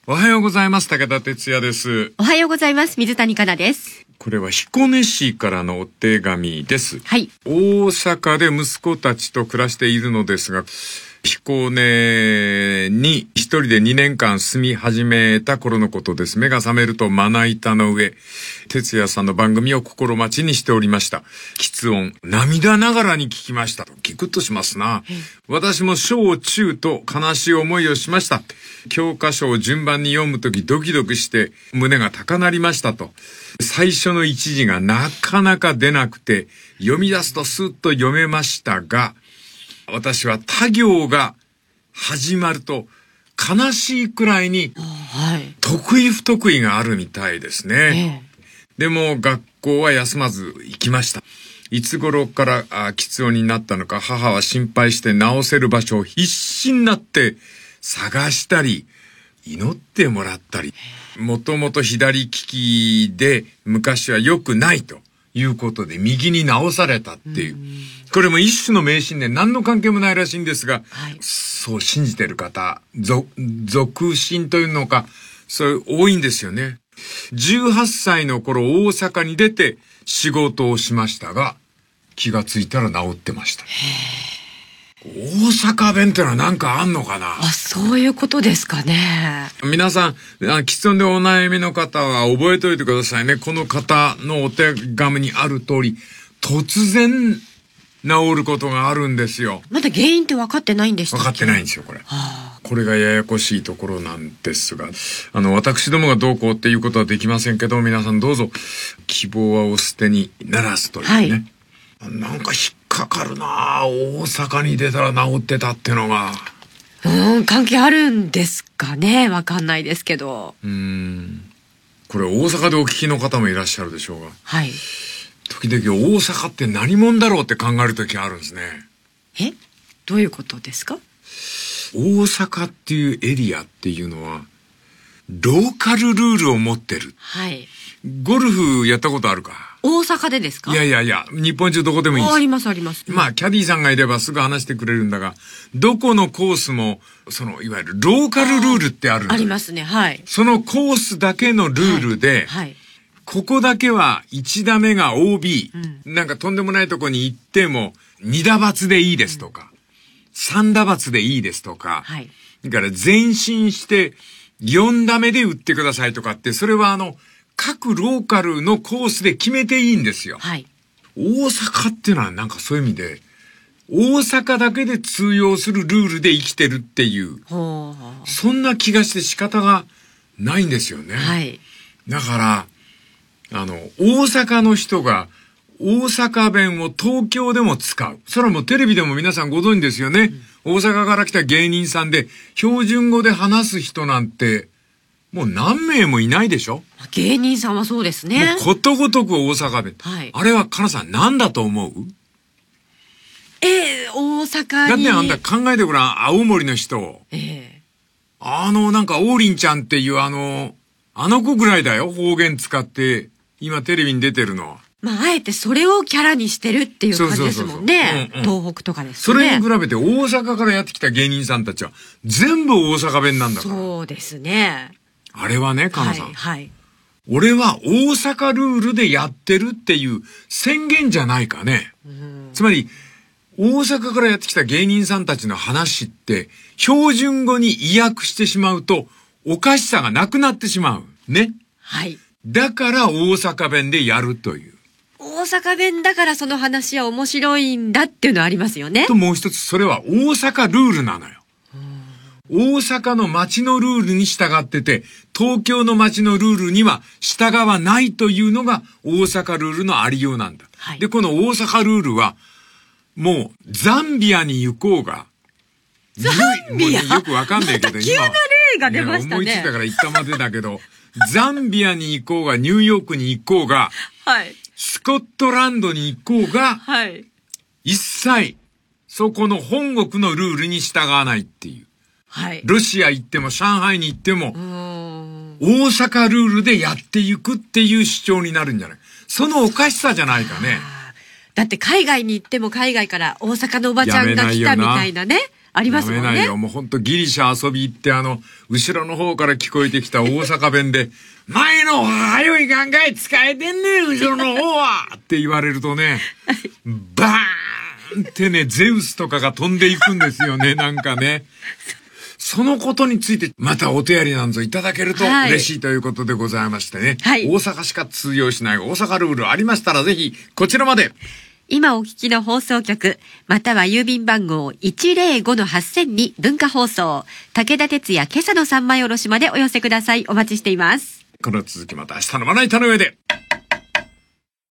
おはようございます。武田哲也です。 おはようございます。水谷香奈です。 これは彦根市からのお手紙です。 はい。 大阪で息子たちと暮らしているのですが、彦根に一人で2年間住み始めた頃のことです。目が覚めるとまな板の上、哲也さんの番組を心待ちにしておりました。喫音、涙ながらに聞きましたと。ギクッとしますな。私も小中と悲しい思いをしました。教科書を順番に読むときドキドキして胸が高鳴りましたと。最初の一字がなかなか出なくて、読み出すとスッと読めましたが、私は他行が始まると悲しいくらいに得意不得意があるみたいですね。でも学校は休まず行きました。いつ頃から喫音になったのか母は心配して直せる場所を必死になって探したり祈ってもらったり、もともと左利きで昔は良くないということで右に直されたっていう。これも一種の迷信で何の関係もないらしいんですが、そう信じてる方、俗信というのか、そういう多いんですよね。18歳の頃大阪に出て仕事をしましたが、気がついたら治ってました。大阪弁ってのは何かあんのかな。 そういうことですかね。 皆さん、喫音でお悩みの方は覚えておいてくださいね。この方のお手紙にある通り、突然治ることがあるんですよ。 まだ原因って分かってないんでしたっけ？ 分かってないんですよ、これ。これがややこしいところなんですが、私どもがどうこうっていうことはできませんけど、皆さんどうぞ、希望はお捨てにならずというね。なんか引っかかるなぁ。大阪に出たら治ってたってのが。 関係あるんですかね。わかんないですけど。 これ大阪でお聞きの方もいらっしゃるでしょうが。 はい。 時々大阪って何者だろうって考える時があるんですね。 どういうことですか？ 大阪っていうエリアっていうのは、ローカルルールを持ってる。 はい。 ゴルフやったことあるか？ 大阪でですか？ いや、日本中どこでもいいです。 ありますあります。 まあ、キャディーさんがいればすぐ話してくれるんだが、どこのコースも、いわゆるローカルルールってあるんだ。 ありますね、はい。 そのコースだけのルールで、ここだけは1打目が OB、なんかとんでもないとこに行っても、2打罰でいいですとか、3打罰でいいですとか、だから前進して4打目で打ってくださいとかって、それは各ローカルのコースで決めていいんですよ。大阪っていうのはなんかそういう意味で、大阪だけで通用するルールで生きてるっていう、そんな気がして仕方がないんですよね。だから、大阪の人が大阪弁を東京でも使う。それはもうテレビでも皆さんご存知ですよね。大阪から来た芸人さんで標準語で話す人なんて、もう何名もいないでしょ？ 芸人さんはそうですね。 もうことごとく大阪弁。あれはかなさん何だと思う？ 大阪に。 だってあんた考えてごらん、青森の人。なんか王林ちゃんっていうあの子ぐらいだよ、方言使って、今テレビに出てるのは。 あえてそれをキャラにしてるっていう感じですもんね。東北とかですね。 それに比べて大阪からやってきた芸人さんたちは全部大阪弁なんだから。 そうですね。 あれはね、かなさん。俺は大阪ルールでやってるっていう宣言じゃないかね。つまり、大阪からやってきた芸人さんたちの話って、標準語に意訳してしまうと、おかしさがなくなってしまう。ね。だから大阪弁でやるという。 大阪弁だからその話は面白いんだっていうのはありますよね。 ともう一つ、それは大阪ルールなのよ。大阪の街のルールに従ってて、東京の街のルールには従わないというのが大阪ルールのありようなんだ。で、この大阪ルールは、もうザンビアに行こうが、 ザンビアよくわかんないけど、 急な例が出ましたね。 思いついたから言ったまでだけど、ザンビアに行こうが、ニューヨークに行こうが、スコットランドに行こうが、一切、そこの本国のルールに従わないっていう。ロシア行っても上海に行っても、大阪ルールでやっていくっていう主張になるんじゃない？そのおかしさじゃないかね。 だって海外に行っても海外から大阪のおばちゃんが来たみたいなね。 ありますもんね。 やめないよ。もうほんとギリシャ遊び行って後ろの方から聞こえてきた大阪弁で、前のはよいかんかい使えてんねん、後ろの方はって言われるとね、バーンってね、ゼウスとかが飛んでいくんですよね、なんかね。そのことについて、またお手やりなんぞいただけると嬉しいということでございましてね。はい、大阪しか通用しない大阪ルールありましたら、ぜひ、こちらまで。 今お聞きの放送局、または郵便番号 105-8000 に文化放送、武田鉄矢今朝の三枚おろしまでお寄せください。お待ちしています。 この続きまた明日のまな板の上で。